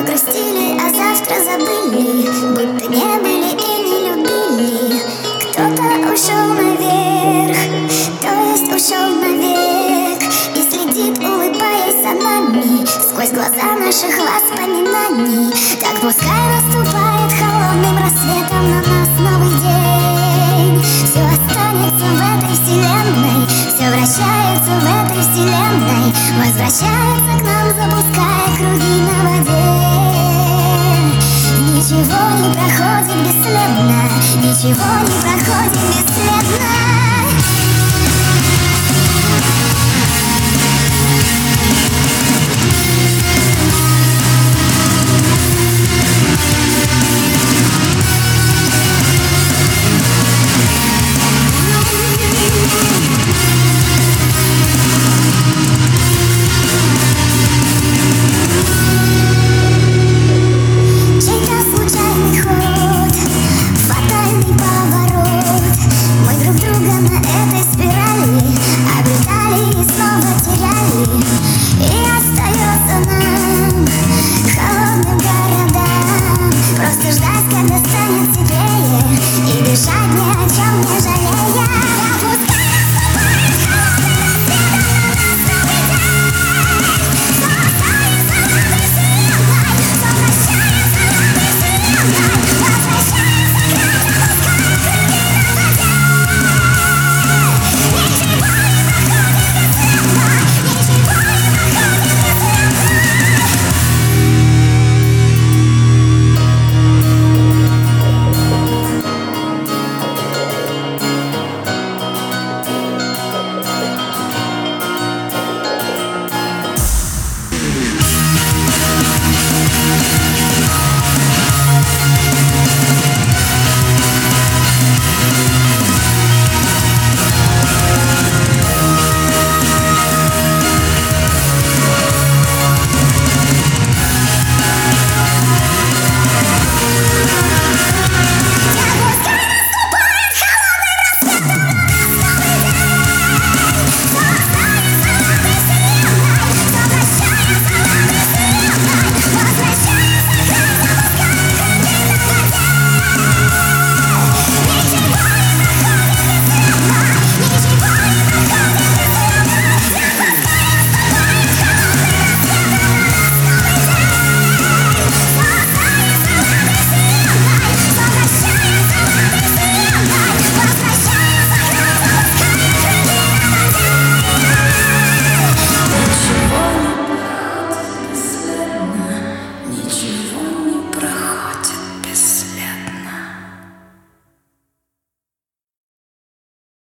грустили, а завтра забыли, будто не были и не любили. Кто-то ушел наверх, то есть ушел навек, и следит, улыбаясь за нами, сквозь глаза наших воспоминаний. Так пускай наступает холодным рассветом на нас новый день. Все останется в этой вселенной, все вращается в этой вселенной, возвращается к нам, запуская круги на воде. Ничего не проходит бесследно, ничего не проходит бесследно.